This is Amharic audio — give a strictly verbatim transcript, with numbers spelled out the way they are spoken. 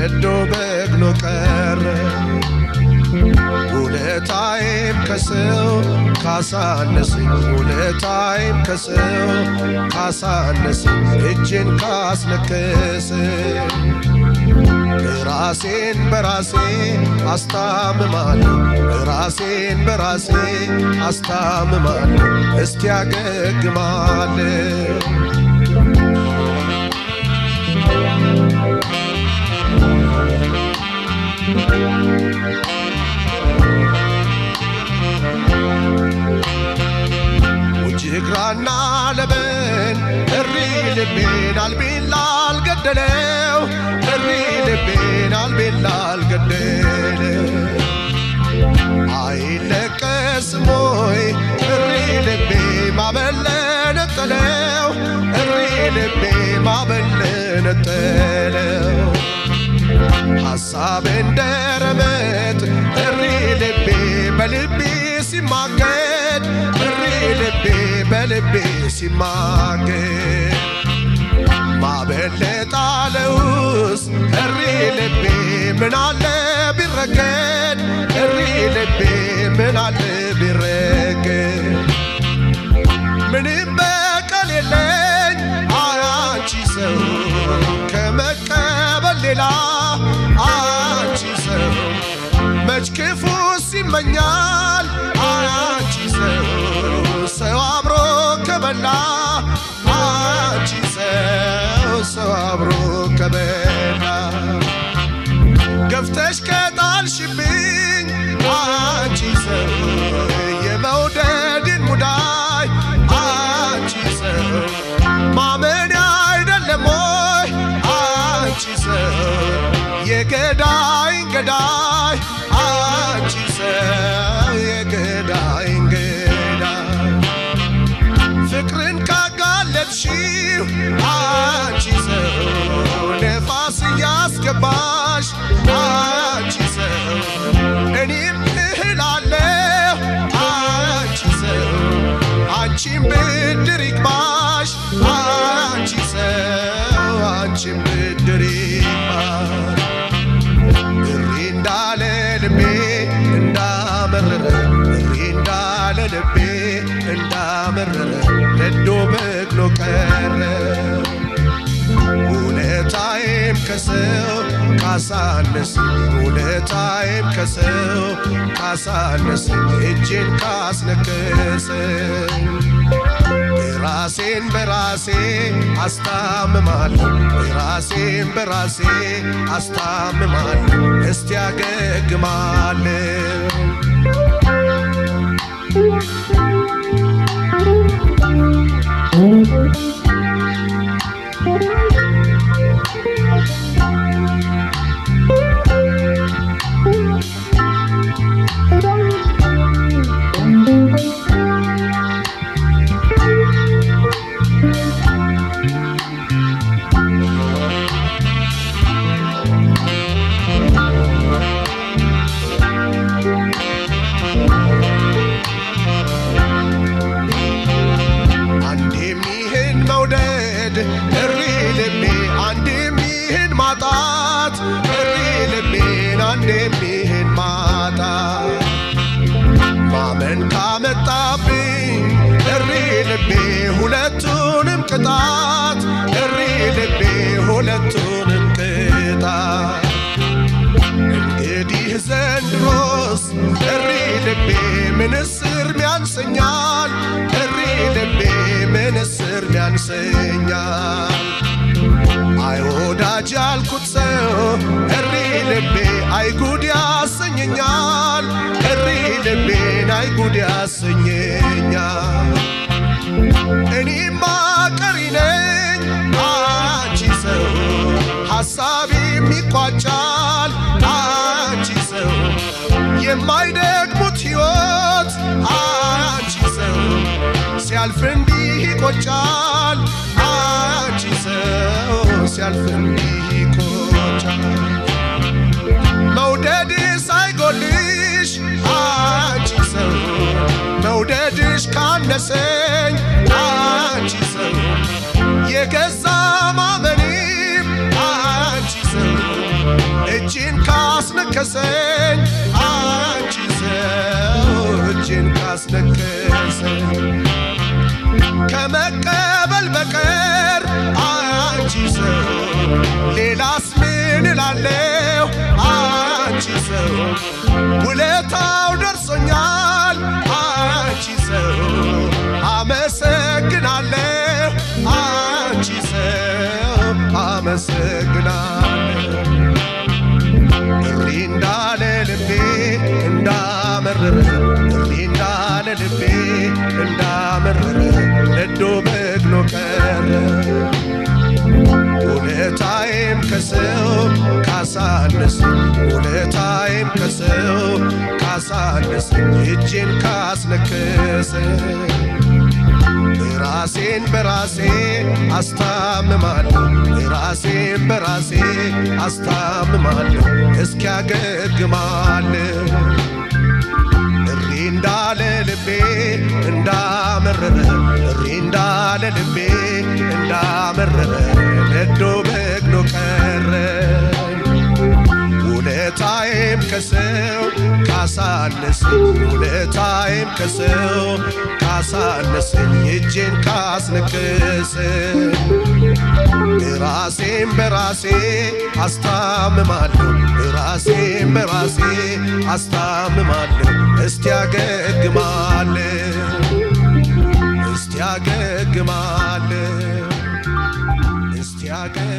ነዶ በግሎ ቀረ ውለታዬም ከሰው ካሳነሰኝ ውለታዬም ከሰው ካሳነሰኝ እጄን ካስነከሰኝ ራሴን በራሴ አስታምማለሁ ራሴን በራሴ አስታምማለሁ እስቲ ያገግማለሁ ጅግራና ለበን እሪ ልቤን አልቤላ አልገደለው እሪ ልቤን አልቤላ አልገደለው አይለቀስም ወይ እሪ ልቤ ማበለነጠለው እሪ ልቤ ማበለነጠለው ሐሳብ እንደረመጥ እሪ ልቤ በልቤ ሲማገድ እሪ ልቤ በልቤ ሲማገድ ማበለጣለውስ እሪ ልቤ ምን አለ ቢረገድ እሪ ልቤ ምን አለ ቢረገድ ምንም በቀል የለኝ አንቺ ሰው ከመቀበል ሌላ አንቺ ሰው መች ክፉ ሲመኛል አንቺ ሰው ሰው አብሮ ከበላ አንቺ ሰው ሰው አብሮ ከበላ ገፍተሽ ከጣልሽብኝ አንቺ ሰው የመውደድን ሙዳይ አንቺ ሰው ማመን አይደለም ወይ አንቺ ሰው የገዳይን ገዳይ አንቺ ሰው የገዳይን ገዳይ ፍቅርን ካጋለጥሽው አንቺ ሰው ነፋስ ያስገባሽ አንቺ ሰው እኔም እህላለሁ አንቺ ሰው አንቺም ብድር ይግባሽ አንቺ ሰው አንቺም ብድር ይግባሽ እሪ እንዳለ ልቤ እንዳመረረ እሪ እንዳለ ልቤ እንዳመረረ ነዶ በግሎ ቀረ ውለታዬም ከሰው ካሳነሰኝ ውለታዬም ከሰው ካሳነሰኝ እጄን ካስነከሰኝ ራሴን በራሴ አስታምማለሁ ራሴን በራሴ አስታምማለሁ እስቲ ያገግማለሁ እሪ ልቤ አንዴም ይህን ማጣት እሪ ልቤን አንዴም ይህን ማጣት ማመን ካመጣብኝ እሪ ልቤ ሁለቱንም ቅጣት እሪ ልቤ ሁለቱንም ቅጣት እንግዲህ ዘንድሮስ እሪ ልቤ ምንስ እርሚያንሰኛል እሪ ልቤ ምንስ እርሚያንሰኛል አይ ወዳጅ ያልኩት ሰው እሪ ልቤ አይ ጉድ ያሰኘኛል እሪ ልቤን አይ ጉድ ያሰኘኛል እኔማ ቀሪ ነኝ አንቺ ሰው ሐሳቤም ይቋጫል አንቺ ሰው የማይደግሙት ሕይወት አንቺ ሰው ሲያልፍ እንዲህ ይቆጫል አንቺ ሰው ሲያልፍ እንዲህ ይቆጫል መውደድ ሳይጎልሽ አንቺ ሰው መውደድሽ ካነሰኝ አንቺ ሰው የገዛ ማመኔም አንቺ ሰው ካስነከሰኝ አንቺ ሰው እጄን ካስነከሰኝ ከመቀበል በቀር አንቺ ሰው ሌላስ ምን እላለሁ አንቺ ሰው ውለታው ደርሶኛል አንቺ ሰው አመሰግናለሁ አንቺ ሰው አመሰግናለሁ እሪ እንዳለ ልቤ እንዳመረረ እሪ እንዳለ ልቤ እንዳመረረ ነዶ በግኖ ቀረ ውለታዬም ከሰው ካሳነስ ውለታዬም ከሰው ካሳነስ እጄን ካስነከሰ ራሴን በራሴ አስታምማለሁ ራሴን በራሴ አስታምማለሁ እስኪያገግማለሁ እሪ እንዳለ ልቤ እንዳመረረ እሪ እንዳለ ልቤ እንዳመረረ ነዶ በግኖ ቀረ ውለታዬም ከሰው ካሳነሰኝ ውለታዬም ከሰው ካሳነሰኝ እጄን ካስነከሰኝ ራሴን በራሴ አስታምማለሁ ራሴን በራሴ አስታምማለሁ እስቲያገግማለሁ እስቲያገግማለሁ እስቲያገ